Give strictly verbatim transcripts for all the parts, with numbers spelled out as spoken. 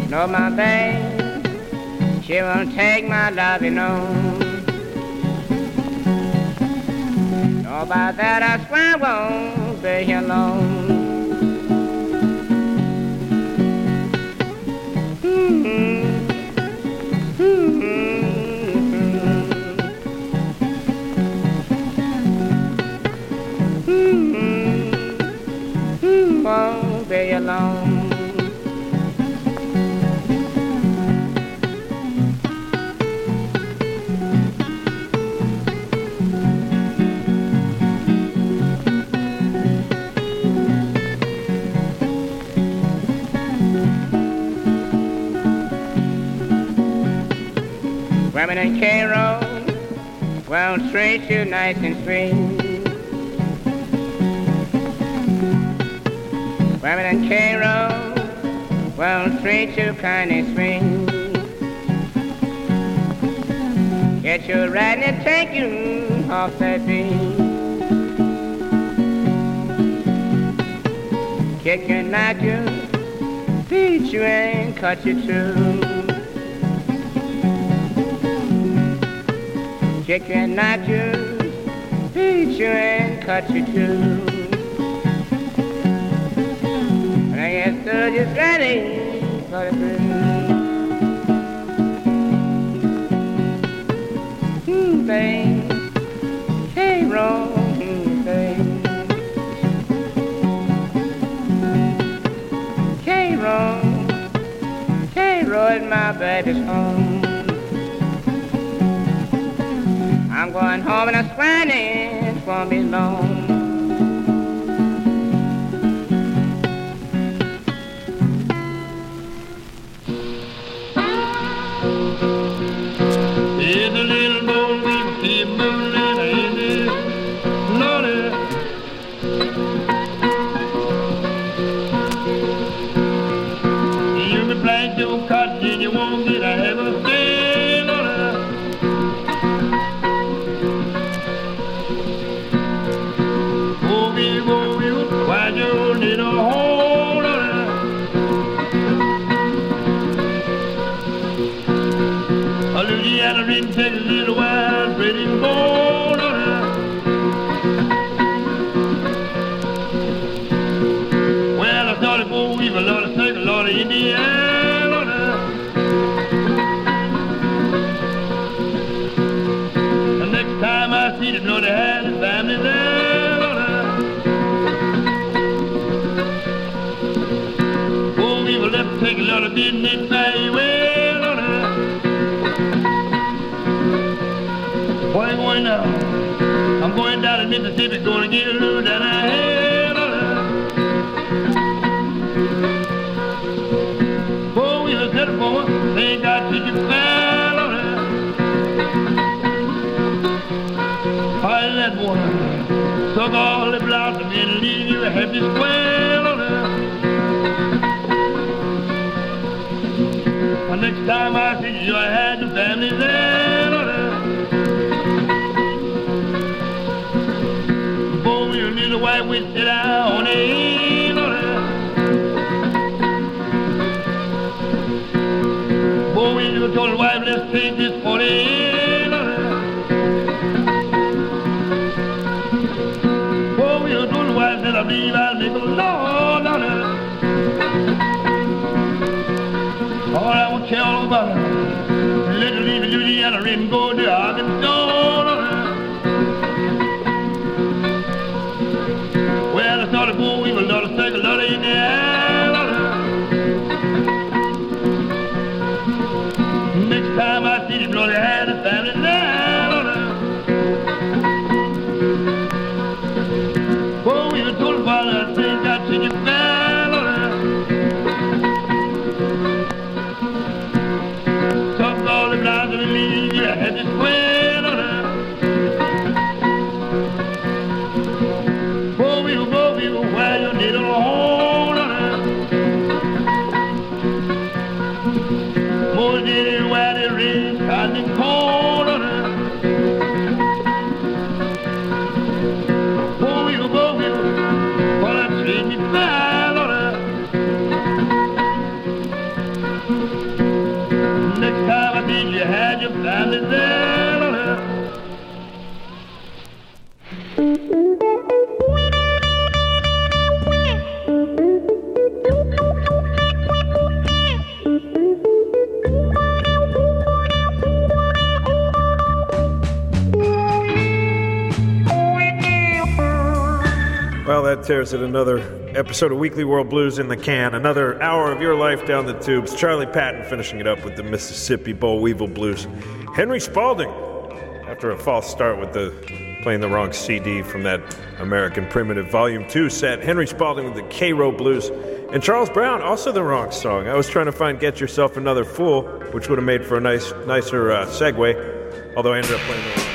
No, my babe, she won't take my love, you know. No, by that I swear I won't be here alone. Mm-hmm. Won't be alone. Women in Cairo won't treat you nice and sweet. Women in Cairo won't treat you kind and sweet. Get you right and take you off that beat. Kick you, knock you, beat you and cut you too. Kick you and knock you, beat you and cut you too. And I guess they're just ready for the blues. Hmm, babe, hey, roll, hmm, babe. K-Roll, K-Roll is my baby's home. I'm going home and I swear it won't be long. It's a little boy we can keep moving in it, Lordy. You can plant your cotton and you won't get a heavy day, Lordy. Go me, go you, find your little hole, Lordy. A Louisiana rain takes a little while, pretty bold, Lordy. Well, I thought it would weave a lot of take a lot of Indiana, Lordy. The next time I see the Lordy had his family there, Lordy. Oh, we will never take a lot of business by way, Lordy. Where am I going now? I'm going down to Mississippi, going to get a little down I had, Lordy. Oh, we will set a woman, they got to get fine, Lordy. Why that woman suck all the blood and then leave you a happy square, Lordy. The next time I see you, I had the family there, Lordy. Boy, your little white witch sit out on the hill, Lordy. Boy, you told the wife, let's take this for the hill, Lordy. Boy, you told the wife that I believe I'll make a law, Lordy. All I want to tell all about her, let her leave Louisiana and go to Arkansas, Lordy. Well, I thought it would we will let us take a lot of Indiana, Lordy. Next time I see the bloody had a family there, Lordy. Oh, we were told about that thing got to you fair, Lordy. Took all the blood and leave you had to square, Lordy. did you have your family there? Well, that tears it. Another episode of Weekly World Blues in the can. Another hour of your life down the tubes. Charlie Patton finishing it up with the Mississippi Boll Weevil Blues. Henry Spalding, after a false start with the playing the wrong C D from that American Primitive Volume two set. Henry Spalding with the Cairo Blues. And Charles Brown, also the wrong song. I was trying to find Get Yourself Another Fool, which would have made for a nice, nicer uh, segue, although I ended up playing the wrong.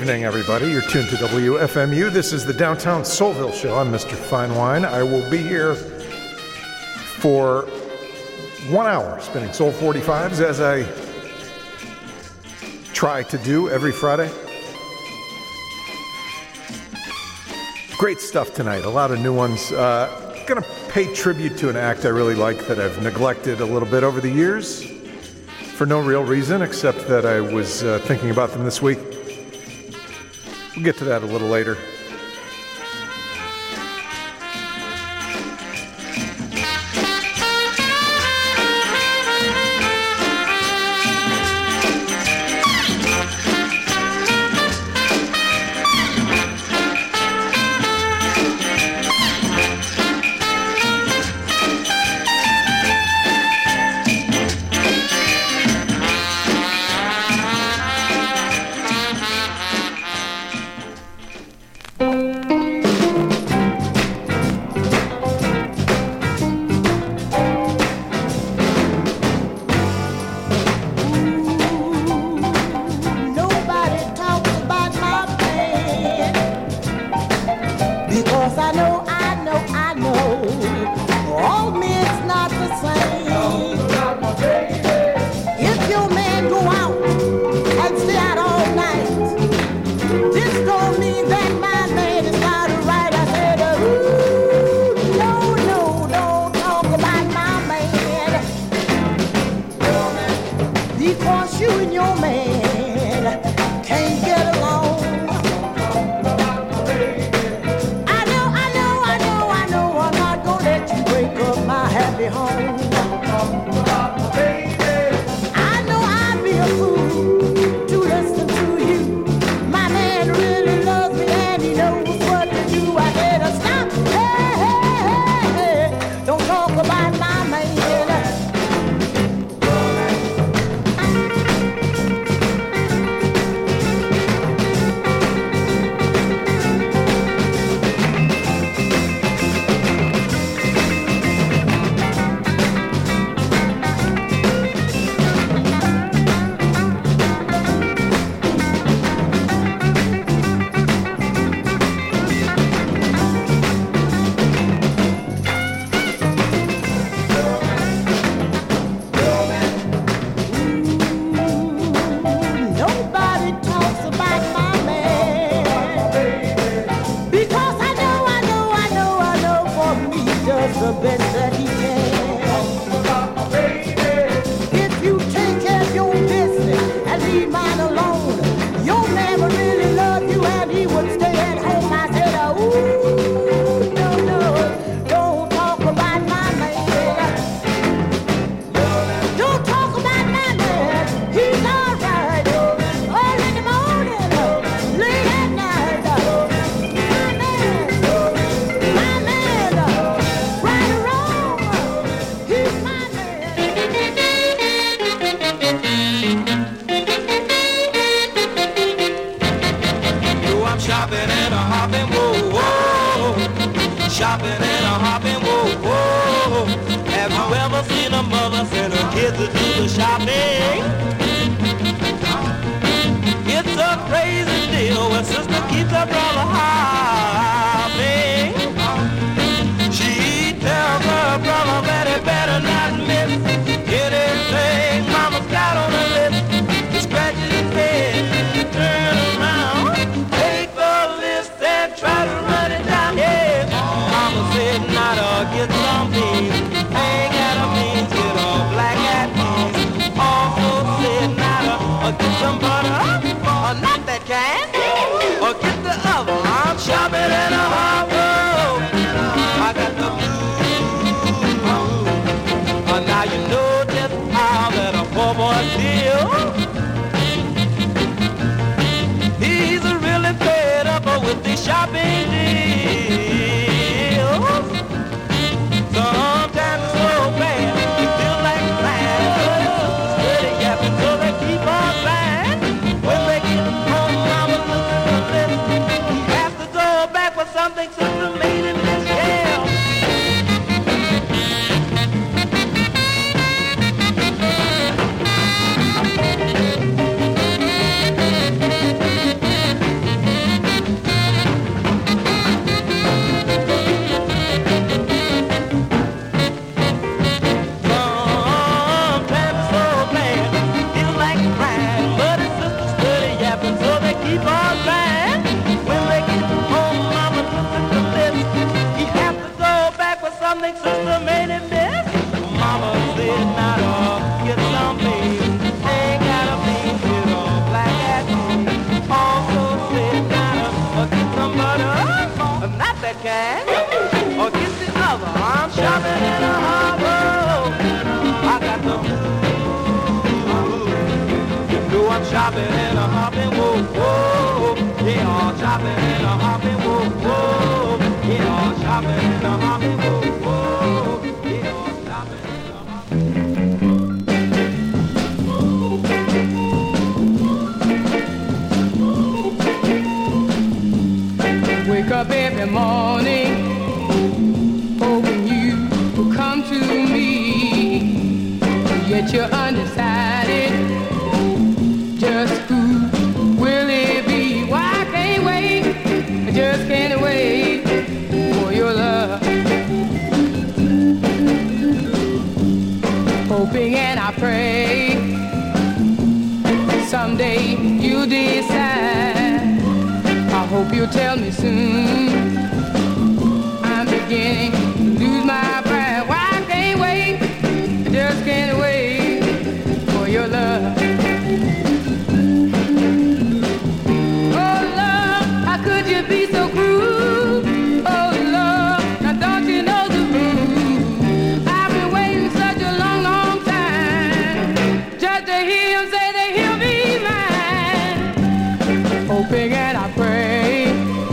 evening, everybody. You're tuned to W F M U. This is the Downtown Soulville Show. I'm Mister Fine Wine. I will be here for one hour spinning Soul forty-fives as I try to do every Friday. Great stuff tonight. A lot of new ones. Uh, going to pay tribute to an act I really like that I've neglected a little bit over the years for no real reason except that I was uh, thinking about them this week. We'll get to that a little later. big sister made it best. Mama said, now dog, get some baby. Ain't got a bean with all black at me. Also said, now dog, get some butter. Not that kind. Or get the other. I'm shopping in a harbor. I got the you know I'm shopping in a hopping, whoa, whoa. Yeah, I'm shopping in a hopping, whoa, whoa. Yeah, I'm shopping in a hopping, whoa, whoa. Yeah, I'm shopping in a hopping. Wake up every morning, hoping you will come to me. Yet you're undecided. Just who will it be? Why I can't wait? I just can't wait for your love. Hoping and I pray someday you'll decide. I hope you'll tell me soon. I'm beginning to lose my pride. Why I can't wait? I just can't wait for your love. Oh love, how could you be so cruel? Oh love, now don't you know the rules? I've been waiting such a long, long time just to hear him say that he'll be mine. Hoping and I pray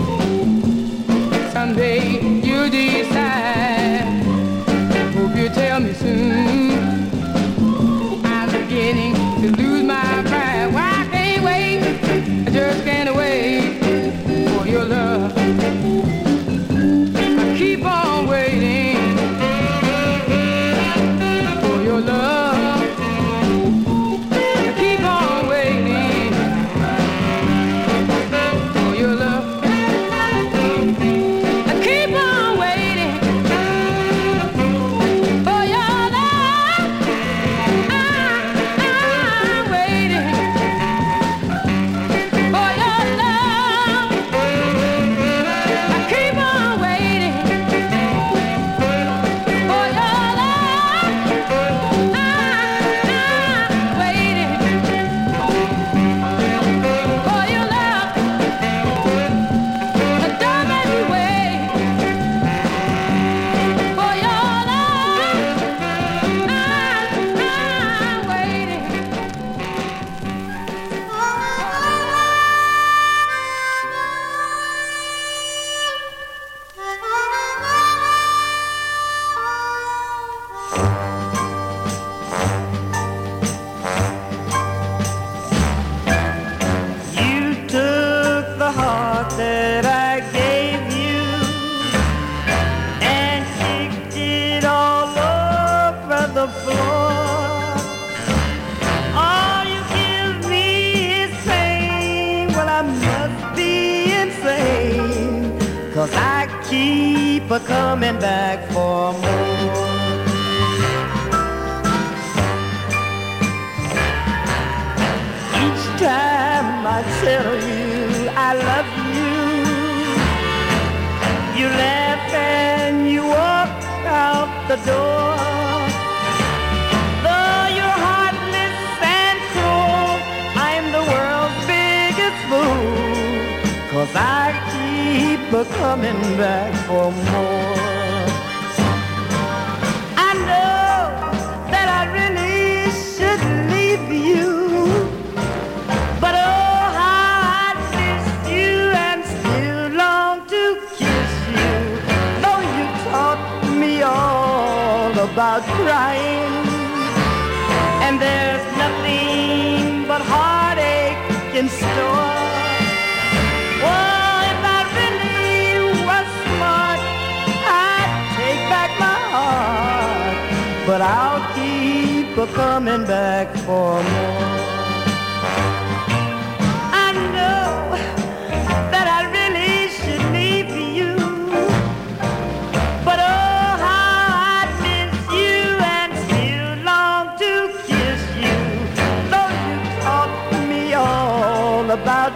someday you'll decide. Hope you tell me soon. I'm beginning to lose my pride. Why I can't wait? I just can't wait for your love. I keep on waiting for your love. I keep on waiting for your love. I keep on waiting for your love. I, I'm waiting for your love. I keep on waiting for your love. I, I'm waiting for your love. Don't make me wait for your love. I'm waiting. You took the heart that I gave you and kicked it all over the floor. All you give me is pain. Well, I must be insane, 'cause I keep a coming back for more. Each time I tell you I love you, you laugh and you walk out the door. Though you're heartless and cruel, I'm the world's biggest fool, 'cause I keep a coming back for more. I know that I really should leave you, but oh, how I miss you and still long to kiss you. Though you taught me all about crying, and there's nothing but heartache in store. Oh, if I really was smart, I'd take back my heart, but I'll keep a coming back for more. I know that I really should leave you, but oh, how I miss you and still long to kiss you. Though you taught me all about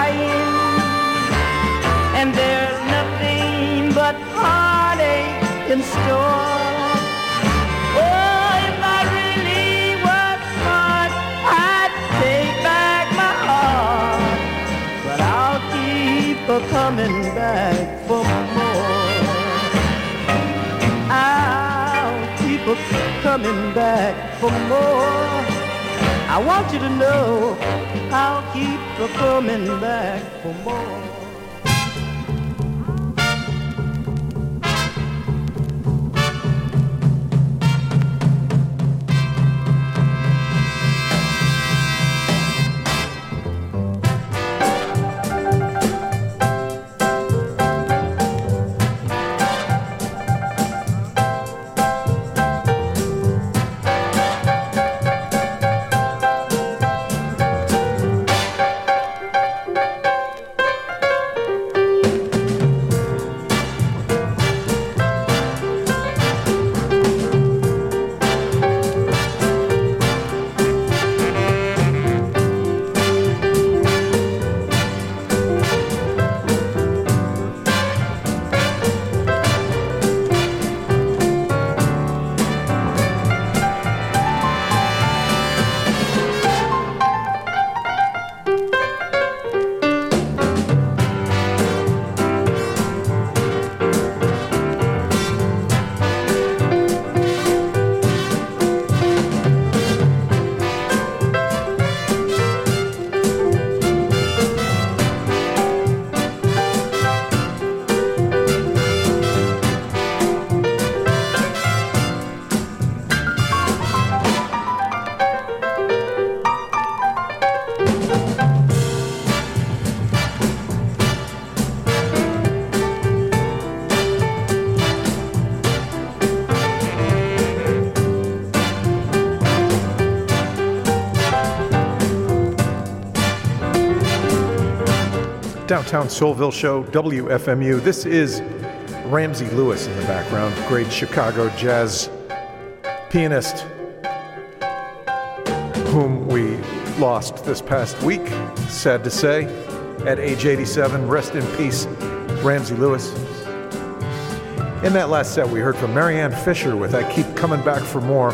crying, and there's nothing but heartache in store. Oh, if I really was smart, I'd take back my heart. But I'll keep a coming back for more. I'll keep a coming back for more. I want you to know I'll keep a coming back for more. Downtown Soulville Show, W F M U. This is Ramsey Lewis in the background, great Chicago jazz pianist whom we lost this past week, sad to say, at age eighty-seven. Rest in peace, Ramsey Lewis. In that last set, we heard from Marianne Fisher with I Keep Coming Back for More.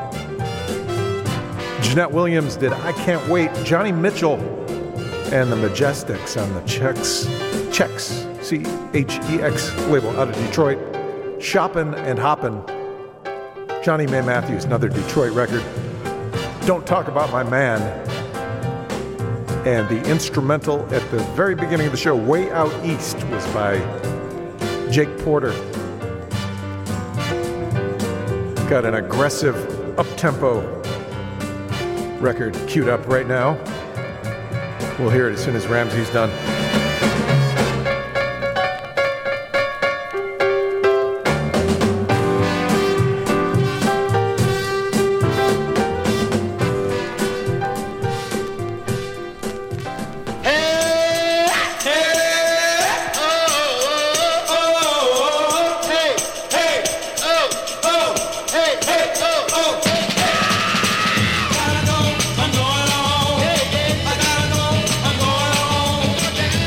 Jeanette Williams did I Can't Wait. Johnny Mitchell and the Majestics on the Chex, Chex, C H E X label out of Detroit. Shoppin' and Hoppin'. Johnny May Matthews, another Detroit record. Don't Talk About My Man. And the instrumental at the very beginning of the show, Way Out East, was by Jake Porter. Got an aggressive, up-tempo record queued up right now. We'll hear it as soon as Ramsey's done. Gotta go, I'm going on. Hey, hey, I gotta go, I'm going on.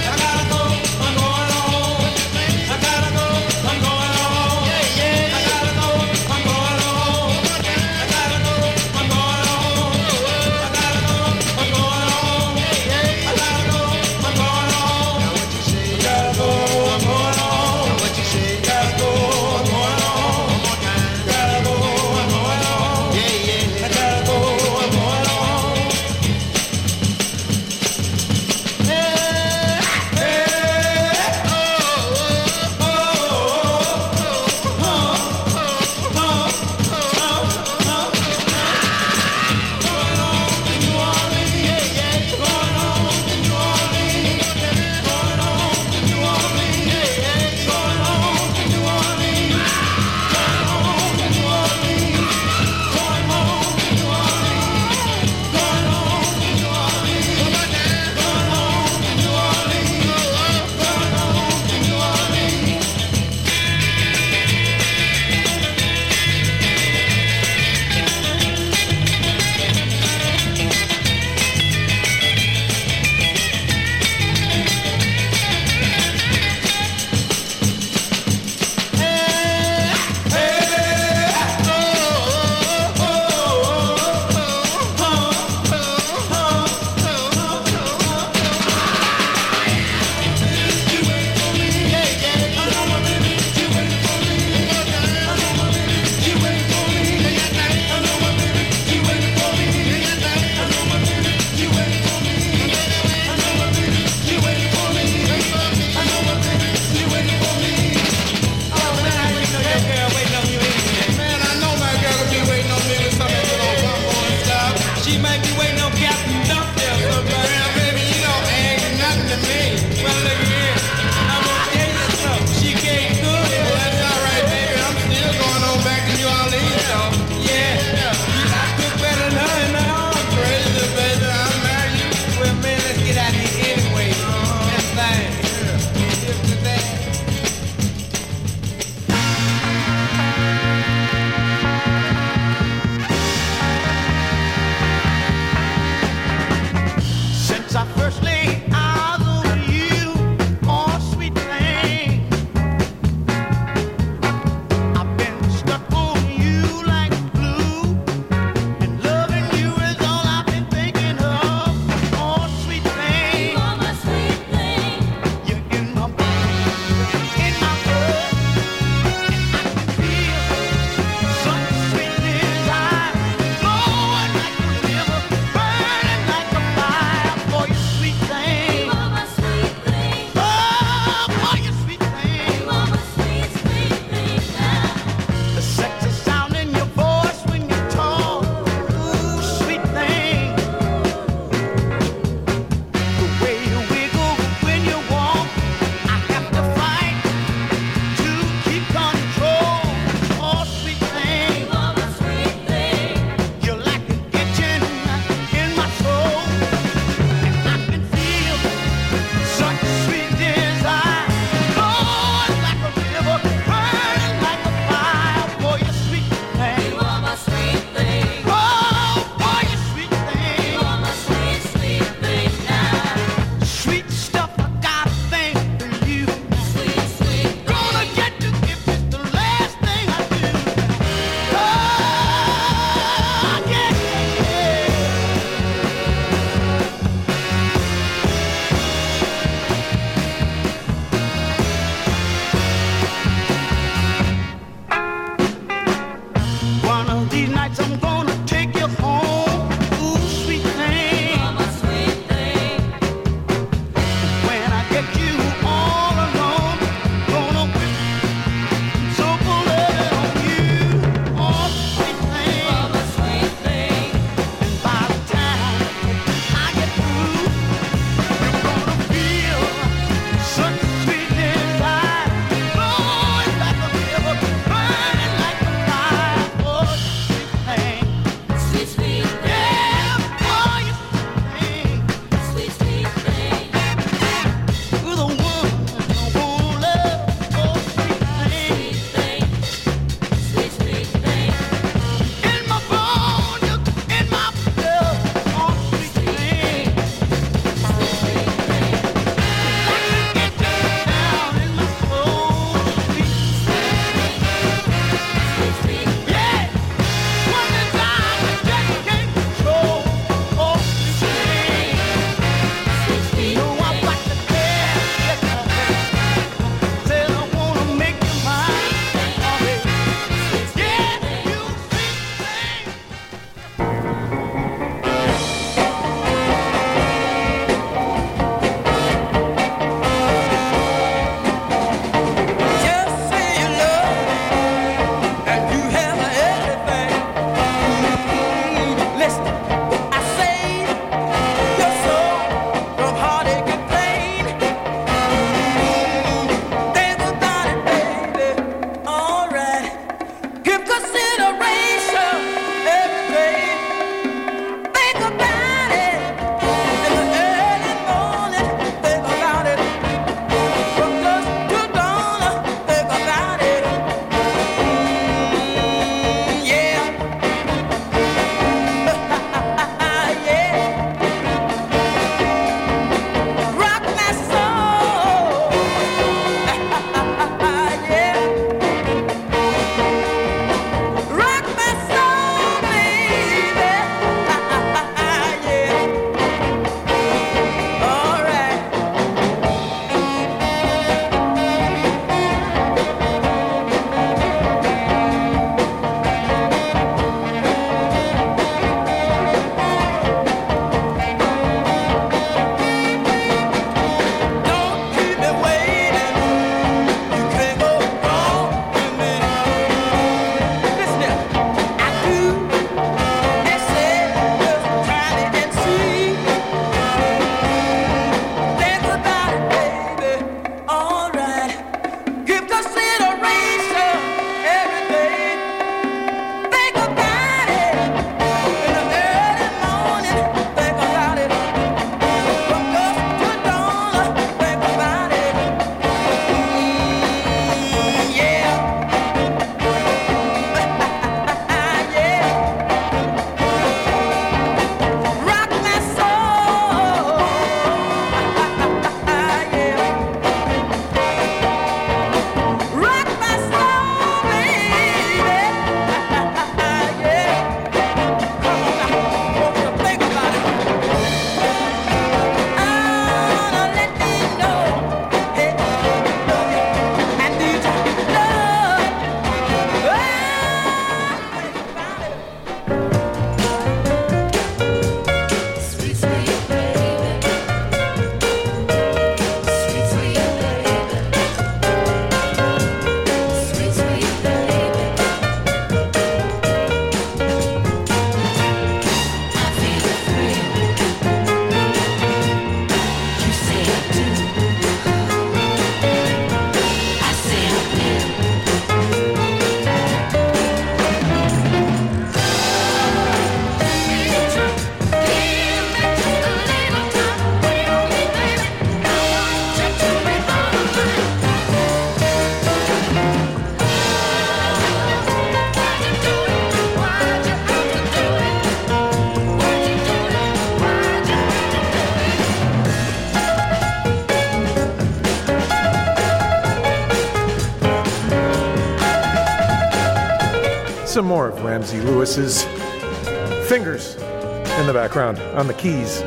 some more of Ramsey Lewis's fingers in the background on the keys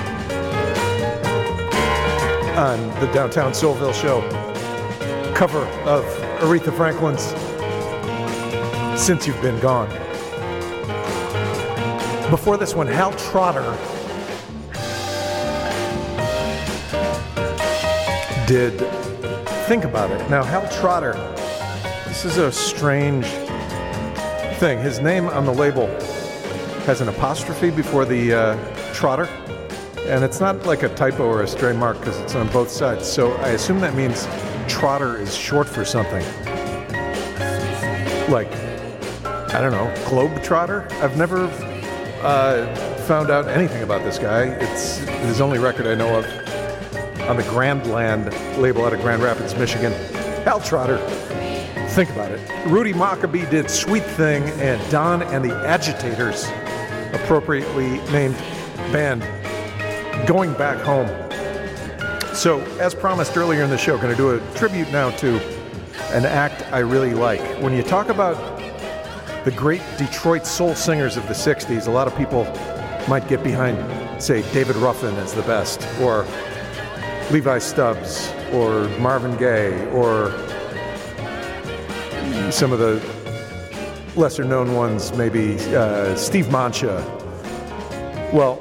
on the Downtown Soulville Show cover of Aretha Franklin's Since You've Been Gone. Before this one, Hal Trotter did Think About It. Now, Hal Trotter, this is a strange thing. His name on the label has an apostrophe before the uh, Trotter, and it's not like a typo or a stray mark because it's on both sides. So I assume that means Trotter is short for something. Like, I don't know, Globetrotter? I've never uh, found out anything about this guy. It's his only record I know of on the Grandland label out of Grand Rapids, Michigan. Hal Trotter, Think About It. Rudy Maccabee did Sweet Thing, and Don and the Agitators, appropriately named band, Going Back Home. So, as promised earlier in the show, going to do a tribute now to an act I really like. When you talk about the great Detroit soul singers of the sixties, a lot of people might get behind, say, David Ruffin as the best, or Levi Stubbs, or Marvin Gaye, or some of the lesser-known ones, maybe uh, Steve Mancha. Well,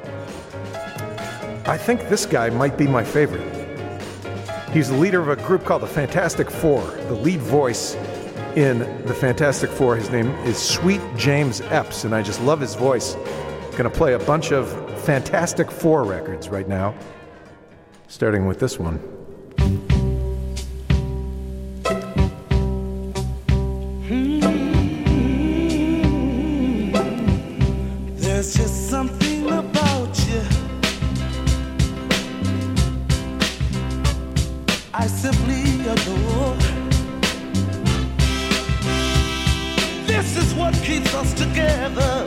I think this guy might be my favorite. He's the leader of a group called the Fantastic Four. The lead voice in the Fantastic Four, his name is Sweet James Epps, and I just love his voice. Gonna play a bunch of Fantastic Four records right now, starting with this one. There's just something about you I simply adore. This is what keeps us together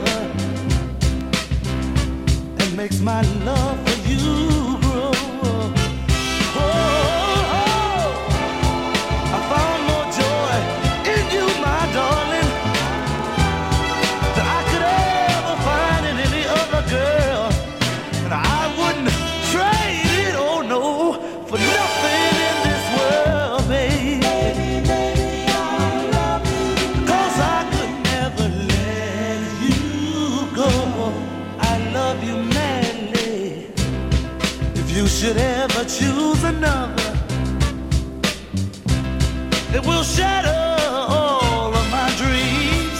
and makes my love for you grow. Oh, oh, I found more joy in you, my darling, than I could ever find in any other girl. And I wouldn't trade it, oh no, for nothing in this world, baby. Baby, baby, I love you. 'Cause I could never let you go. I love you madly. If you should ever choose another, it will shatter all of my dreams.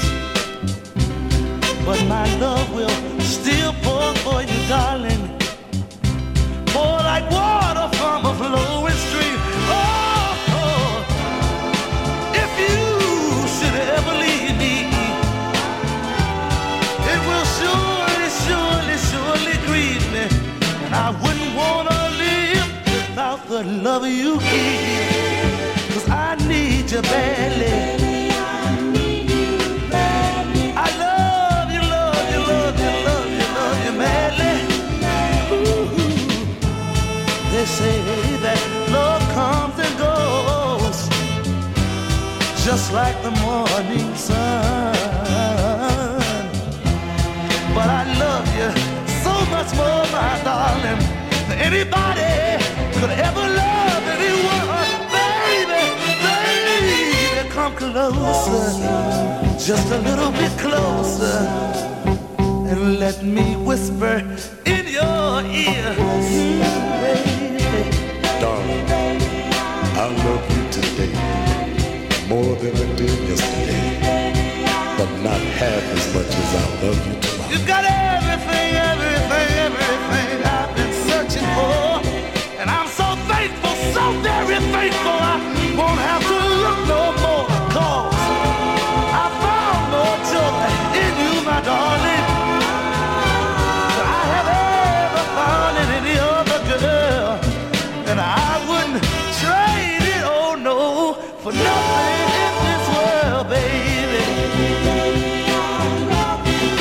But my love will still pour for you, darling. Pour like water from a flowing stream. Oh, oh, if you should ever leave me, it will surely, surely, surely grieve me. And I wouldn't want to live without the love you give. 'Cause I need you badly. I love you, love you, love you, love you, love you madly. Ooh. They say that love comes and goes, just like the morning sun. But I love you so much more, my darling, than anybody could ever love anyone. Baby, baby, come closer, just a little bit closer, and let me whisper in your ear. Baby, darling, I love you today more than I did yesterday, but not half as much as I love you tomorrow. You got everything, everything, everything I've been searching for, and I'm so thankful, so very thankful. I won't have to look no more, 'cause I found more joy in you, my darling, than I have ever found in any other girl. And I wouldn't trade it, oh no, for nothing in this world, baby.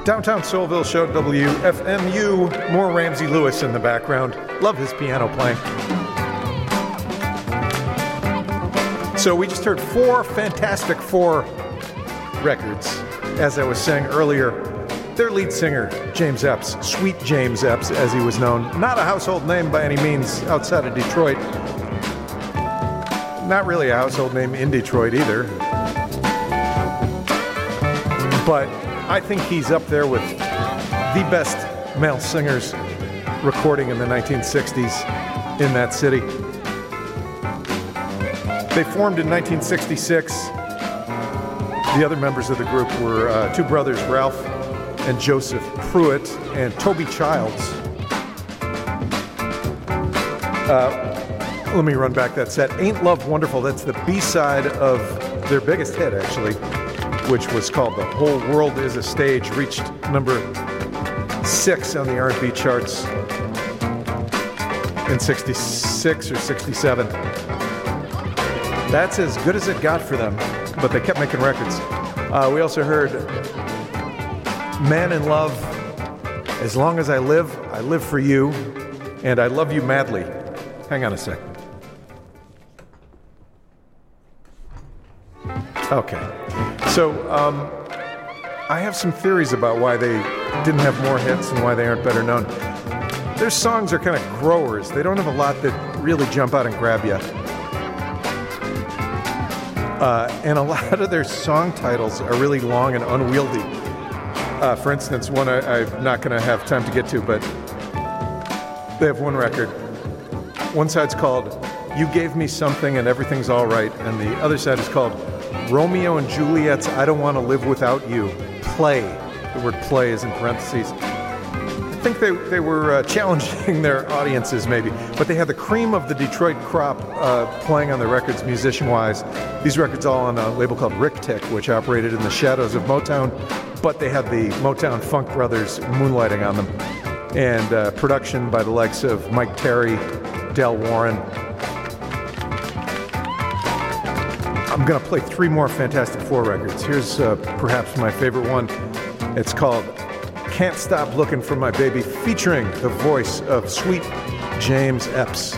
Downtown Soulville Show, W F M U. More Ramsey Lewis in the background. Love his piano playing. So we just heard four Fantastic Four records. As I was saying earlier, their lead singer, James Epps, Sweet James Epps, as he was known, not a household name by any means outside of Detroit. Not really a household name in Detroit either. But I think he's up there with the best male singers recording in the nineteen sixties in that city. They formed in nineteen sixty-six. The other members of the group were uh, two brothers, Ralph and Joseph Pruitt, and Toby Childs. Uh, let me run back that set. Ain't Love Wonderful, that's the B-side of their biggest hit, actually, which was called The Whole World Is a Stage, reached number six on the R and B charts in sixty-six or sixty-seven. That's as good as it got for them, but they kept making records. Uh, we also heard Man in Love, As Long As I Live, I Live for You, and I Love You Madly. Hang on a sec. Okay. So, um, I have some theories about why they didn't have more hits and why they aren't better known. Their songs are kind of growers. They don't have a lot that really jump out and grab you. Uh, and a lot of their song titles are really long and unwieldy. Uh, for instance, one I, I'm not going to have time to get to, but they have one record. One side's called You Gave Me Something and Everything's All Right, and the other side is called Romeo and Juliet's I Don't Want to Live Without You. Play. The word play is in parentheses. I think they, they were uh, challenging their audiences, maybe, but they had the cream of the Detroit crop uh, playing on the records musician-wise. These records all on a label called Rick Tick, which operated in the shadows of Motown, but they had the Motown Funk Brothers moonlighting on them. And uh, production by the likes of Mike Terry, Del Warren. I'm going to play three more Fantastic Four records. Here's uh, perhaps my favorite one. It's called Can't Stop Looking for My Baby, featuring the voice of Sweet James Epps.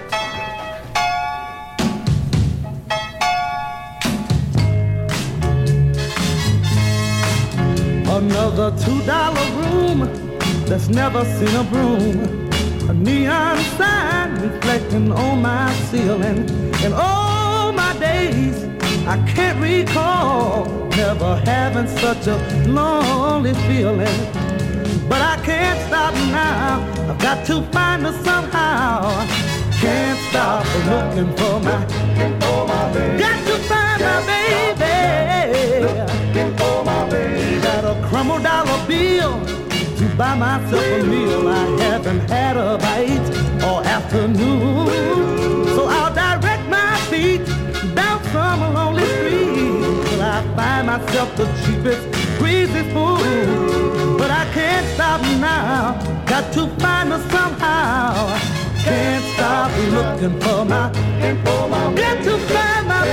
Another two-dollar room that's never seen a broom. A neon sign reflecting on my ceiling. In all my days, I can't recall never having such a lonely feeling. But I can't stop now. I've got to find her somehow. Can't stop looking for my, for my baby. Got to find my baby. Looking for my baby. Got a crumble dollar bill to buy myself a meal. I haven't had a bite all afternoon. So I'll direct my feet down some lonely street till I find myself the cheapest, greasy food. But I can't stop now, got to find her somehow. Can't stop looking for my, for my got to find my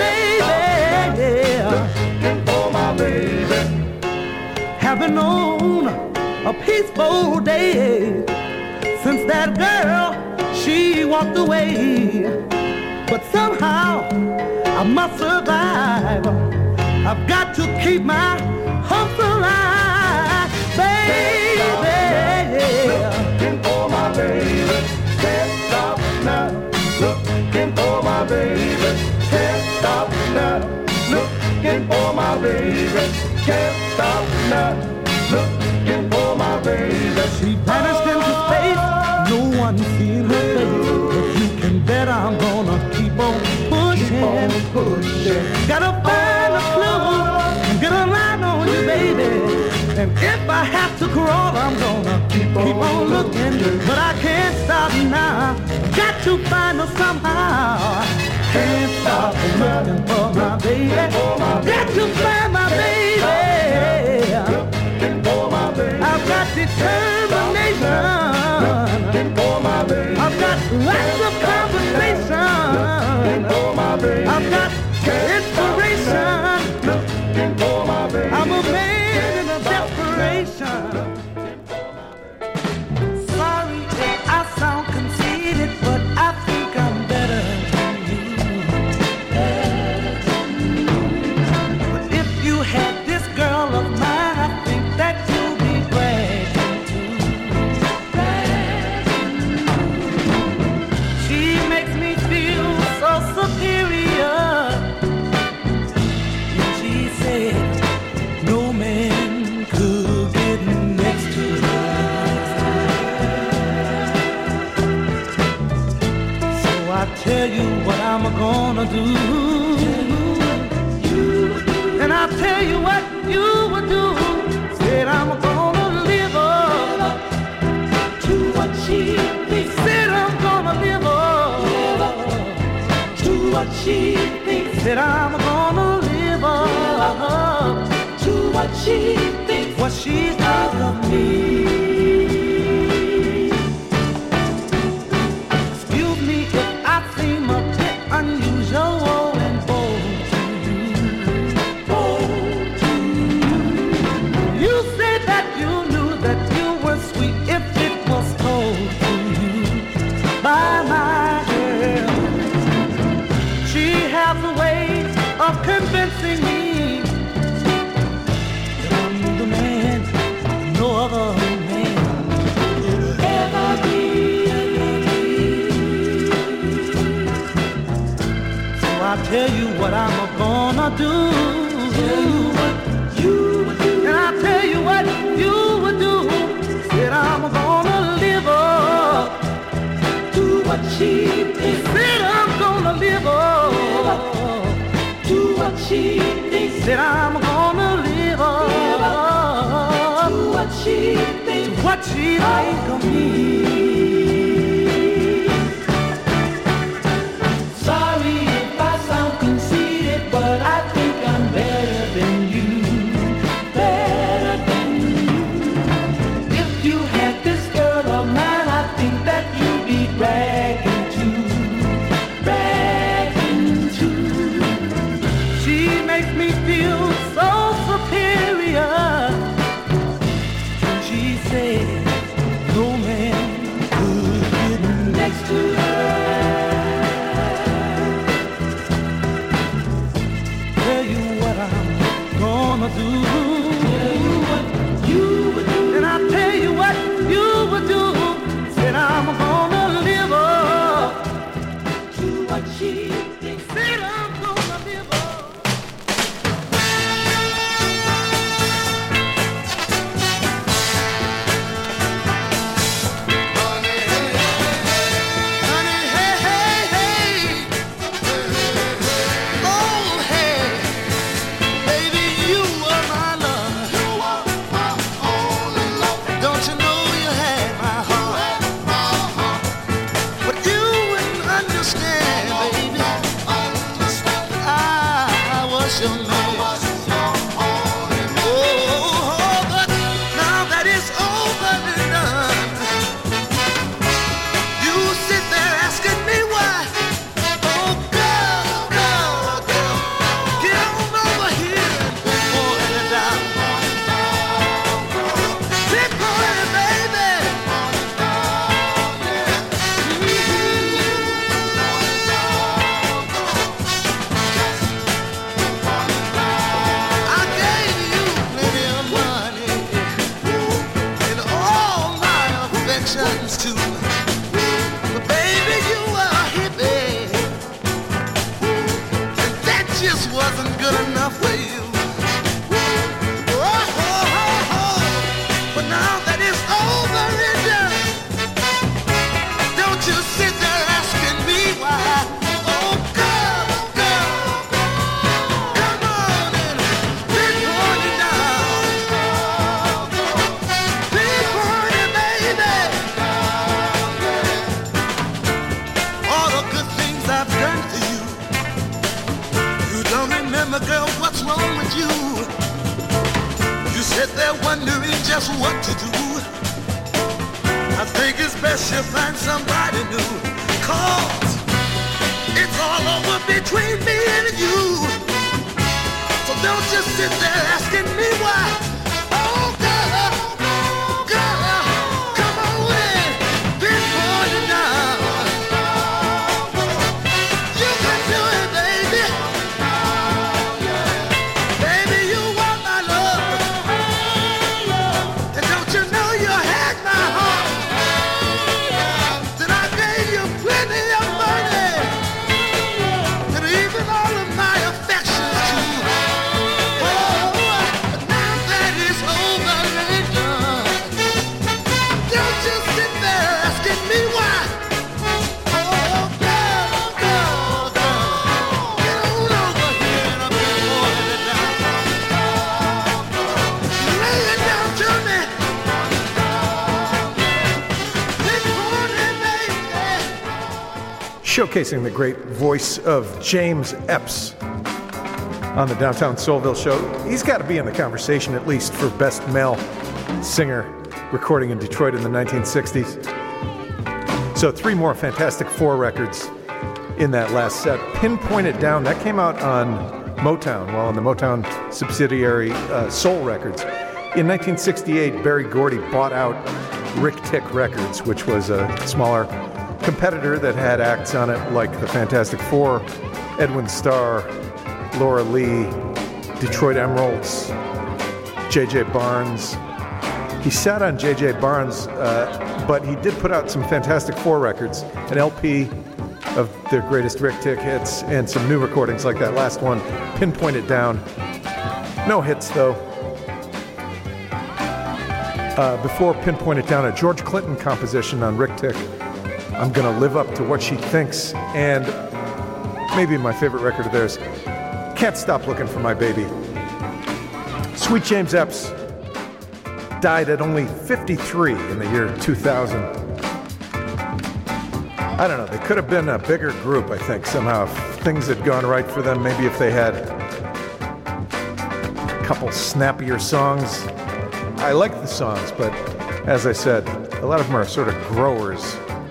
baby. Looking for my baby. Haven't known a peaceful day since that girl, she walked away. But somehow I must survive. I've got to keep my hopes alive, baby. Looking for my baby. Can't stop now. Looking for my baby. Can't stop now. Looking for my baby. Can't stop now. Looking for my baby. She vanished into space. No one seen her face. But you can bet I'm gonna keep on pushing. Keep on pushing. Gotta find a clue. Get a line on you, baby. And if I have to crawl, I'm gonna keep on, keep on looking. But I can't stop now. Got to find her somehow. Can't stop looking for my baby. Got to find my baby. Looking for my baby. I've got determination. Looking for my baby. I've got lots of conversation. Looking for my baby. I've got inspiration. Looking for my baby. I'm a man in a desperation. you what I'm gonna do. And I'll tell you what you would do. Said I'm gonna live up to what she thinks. Said I'm gonna live up to what she thinks. Said I'm gonna live up to what she thinks. What she does of me. Excuse me if I seem a bit unusual and bold to you. Bold to you. You said that you knew that you were sweet if it was told to you by my girl. She has a way of convincing me that I'm the man no other man will ever be. So I'll tell you what I'm gonna do. Tell you what you would do. And I'll tell you what you would do. Said I'm gonna live up to what she thinks. Said I'm gonna live up to what she thinks. Said I'm gonna live up to what she thinks. To what she thinks of me. Sorry if I sound conceited, but I think I'm better than you. Better than you. If you had this girl of mine, I think that you'd be bragging too. Bragging too. She makes me feel so superior. She said no man could get next to her. Tell you what I'm gonna do. Tell you what you would do. And I'll tell you what you would do. Said I'm gonna live up to what she thinks. Said I'm gonna live up. Honey, hey, hey, hey. Oh, hey. Baby, you were my love. You were my only love. Don't you know you had my heart? But you wouldn't understand, baby. I was your man. Oh, but now that it's over and done, you sit there asking me why. Oh, girl, girl, girl, get on over here and pour it down. Sit for it, baby. I gave you plenty of money and all my affections too. But baby, you were a hippie, and that just wasn't good enough for you. Oh, oh, oh, oh. But now that it's over and done, don't you sit there asking me why. Oh, girl, girl, come on and big party down. Big party, baby. All the good things I've done for you. You don't remember, girl, what's wrong with you? You sit there wondering just what to do. I think it's best you find somebody new. Cause it's all over between me and you. So don't just sit there asking me why. Oh, girl, girl, come on in, big party now. You can do it, baby. Baby, you want my love. And don't you know you had my heart? That I gave you plenty of money and even all of my affections too. Oh, but now that showcasing the great voice of James Epps on the Downtown Soulville show. He's got to be in the conversation, at least, for best male singer recording in Detroit in the nineteen sixties. So three more Fantastic Four records in that last set. Pinpoint It Down, that came out on Motown, well, on the Motown subsidiary uh, Soul Records. In nineteen sixty-eight, Berry Gordy bought out Rick Tick Records, which was a smaller competitor that had acts on it like the Fantastic Four, Edwin Starr, Laura Lee, Detroit Emeralds, J J Barnes. He sat on J J Barnes, uh, but he did put out some Fantastic Four records, an L P of their greatest Rick Tick hits, and some new recordings like that last one, Pinpoint It Down. No hits, though. Uh, before Pinpoint It Down, a George Clinton composition on Rick Tick, I'm Gonna Live Up to What She Thinks, and maybe my favorite record of theirs, Can't Stop Looking for My Baby. Sweet James Epps died at only fifty-three in the year two thousand. I don't know, they could have been a bigger group, I think, somehow. If things had gone right for them, maybe if they had a couple snappier songs. I like the songs, but as I said, a lot of them are sort of growers.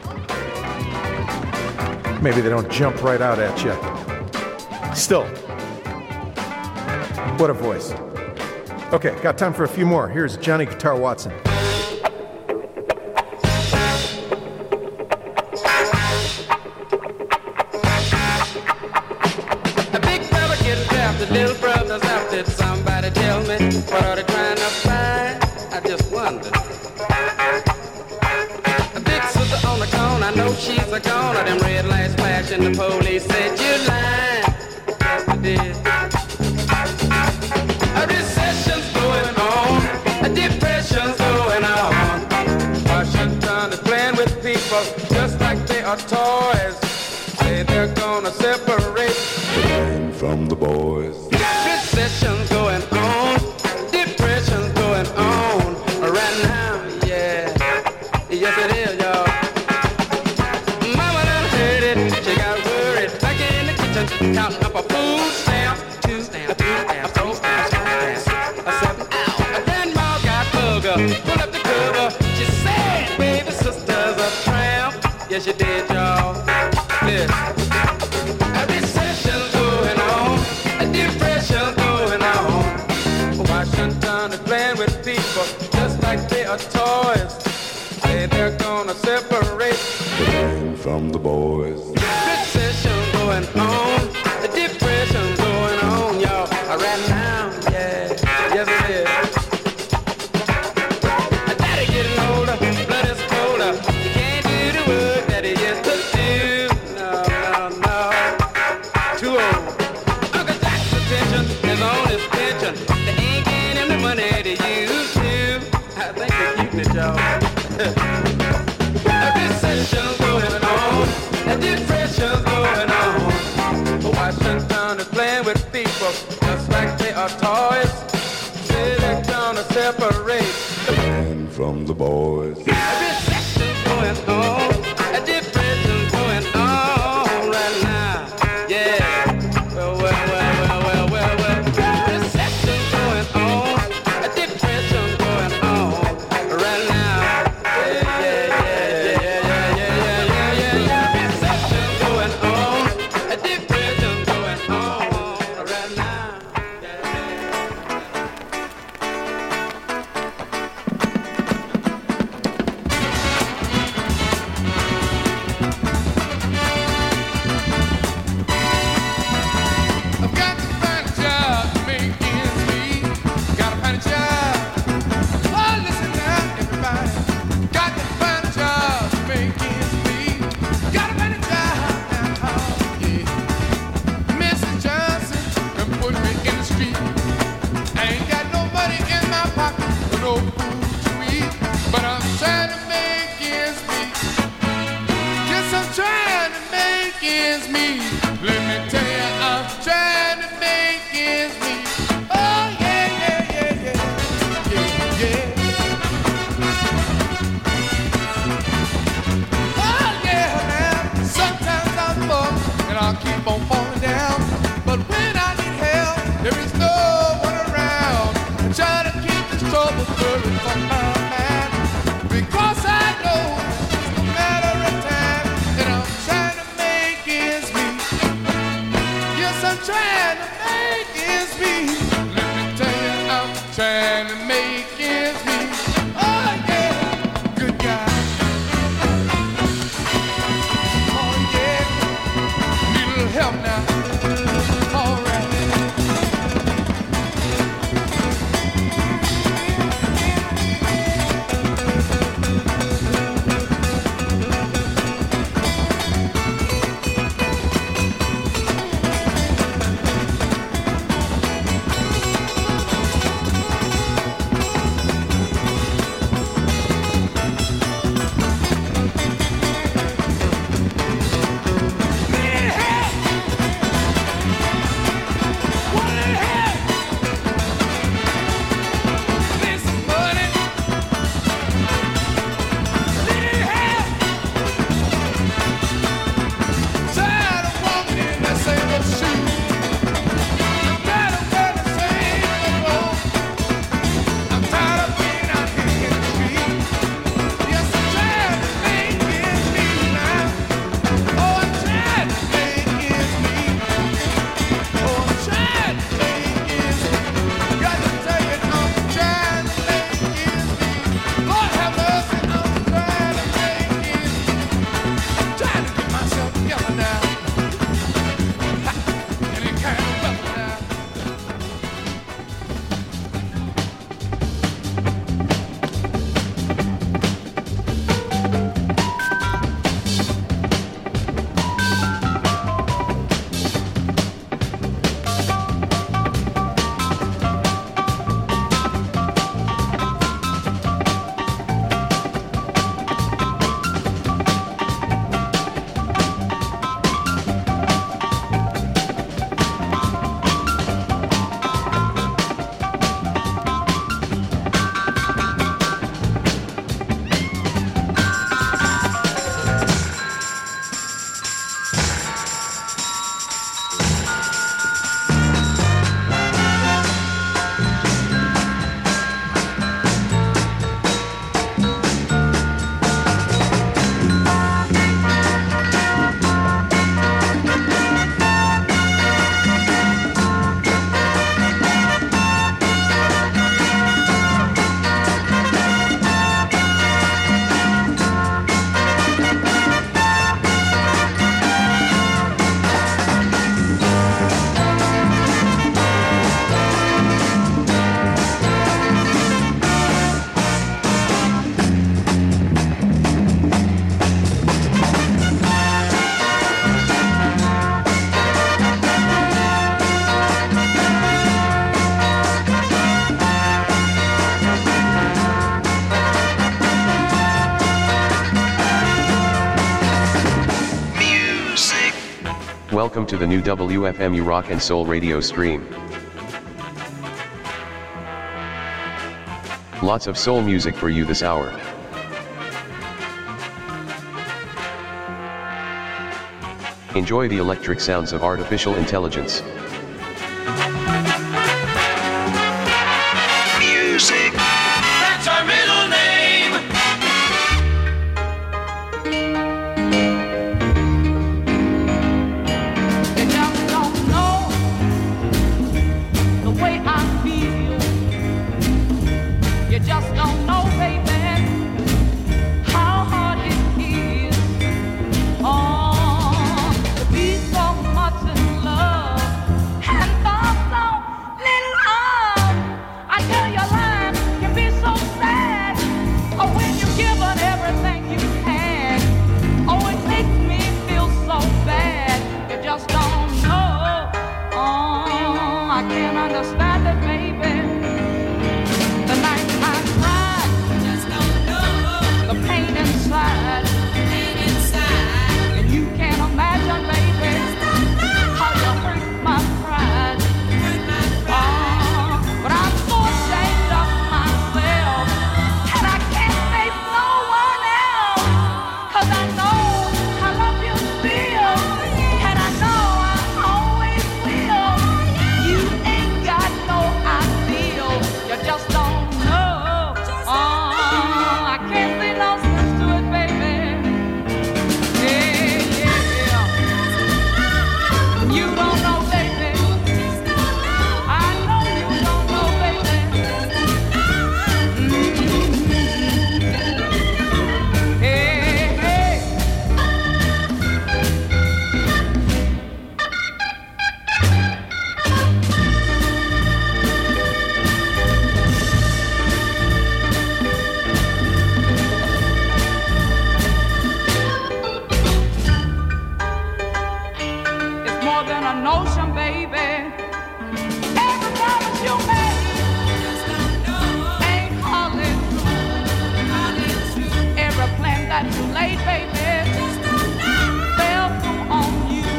Maybe they don't jump right out at you. Still, what a voice. Okay, got time for a few more. Here's Johnny Guitar Watson. A big brother getting drafted, little brother's after it. Somebody tell me, what are they trying to find? I just wonder. A big sister on the corner, I know she's a goner. Them red lights flashing, the police said you're lying. Yes, they did. A recession's going on, a depression's going on. Washington is playing with people just like they are toys. Say they're gonna separate the man from the boys. Recession's going on, depression's going on right now, yeah. Yes, it is, y'all. Mama done heard it, she got worried. Back in the kitchen, counting up a food stamp, two stamp, three stamp, four stamp, five stamp, a seven. Ow! A grandma got booger, pull up the cover. She said, baby, sister's a tramp. Yes, you did, y'all. Listen. A recession's going on, a depression's going on. Washington is playing with people just like they are toys. Say they're gonna separate the man from the boys. Recession going on, a depression going on, y'all. Right now, yeah, yes it is. Daddy getting older, blood is colder. You can't do the work that he used to do. No, no, no, too old. Uncle Jack's attention is on his pension. They ain't getting him the money they used to. I think they're keeping it, y'all. A recession's going on, a depression's going on. Washington is playing with people just like they are toys. Say they're gonna separate the man from the boys. A recession's going on, a depression's going on right now. Yeah. Well, well, well, well, well, well, well. A recession's going on, a depression's going on right now. Yeah, yeah, yeah, yeah, yeah, yeah, yeah, yeah, yeah, yeah. Recession's going on, a depression's going on right now. Yeah, yeah. Welcome to the new W F M U Rock and Soul radio stream. Lots of soul music for you this hour. Enjoy the electric sounds of artificial intelligence. Music. That's our middle name. You just don't know the way I feel. You just don't know, baby, how hard it is. Oh, to be so much in love and for so little love. I tell you, life can be so sad. Oh, when you've given everything you had. Oh, it makes me feel so bad. You just don't know. Oh, I can't understand it, baby. The night I cried, just don't know the pain inside, pain inside. And you can't imagine, baby, how you hurt my pride. Oh, but I'm so ashamed of myself, and I can't face no one else. 'Cause I know I love you still, and I know I always will. You ain't got no idea, you just don't know. Oh, I can't see no sense to it, baby. Yeah, yeah. You don't know, baby. I know you don't know, baby. Mm-hmm. Hey, hey. It's more than a notion, baby. Every promise you made ain't hardly true. Every plan that you laid, baby, fell through on you.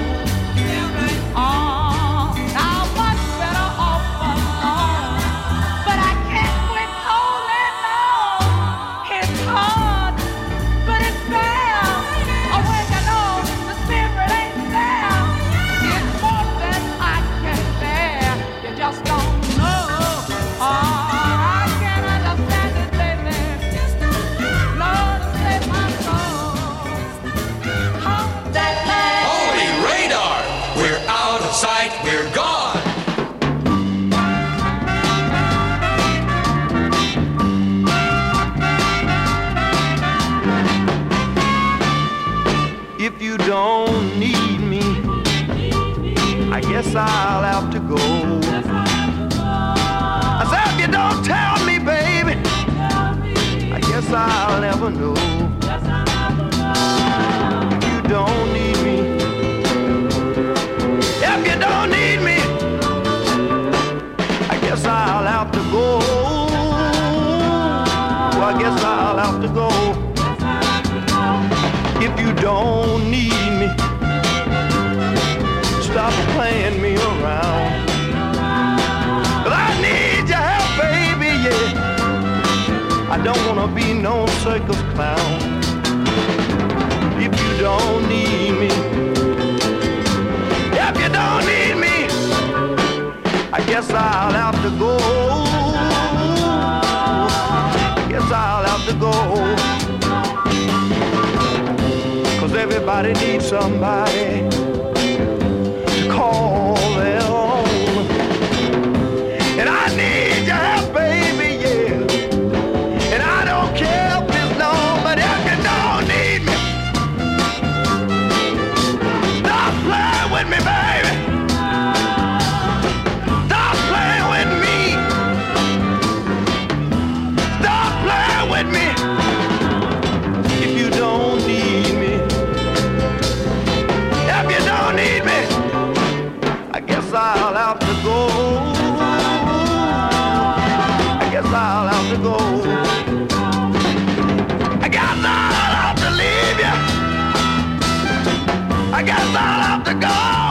Oh, now much better off alone. But I can't quit holding on. It's hard, but it's fair. Oh, when you know the spirit ain't there, it's more than I can bear. You just don't know. Oh, I can't understand it, baby. Lord, save my soul. Oh, that man. Holy radar! We're out of sight, we're gone. If you don't need me, I guess I'll have to go. I said, if you don't tell me, baby, I guess I'll never know. If you don't need me, if you don't need me, I guess I'll have to go. I guess I'll have to go. If you don't need me, stop playing me around. 'Cause I need your help, baby, yeah. I don't wanna be no circus clown. If you don't need me, if you don't need me, I guess I'll have to go. I guess I'll have to go. 'Cause everybody needs somebody to call their own. And I need your help, baby, yeah. And I don't care if it's long, but if you don't need me, stop playing with me, baby. Stop playing with me. Stop playing with me. If you don't need me, if you don't need me, I guess I'll have to go. I guess I'll have to go. I guess I'll have to leave you. I guess I'll have to go.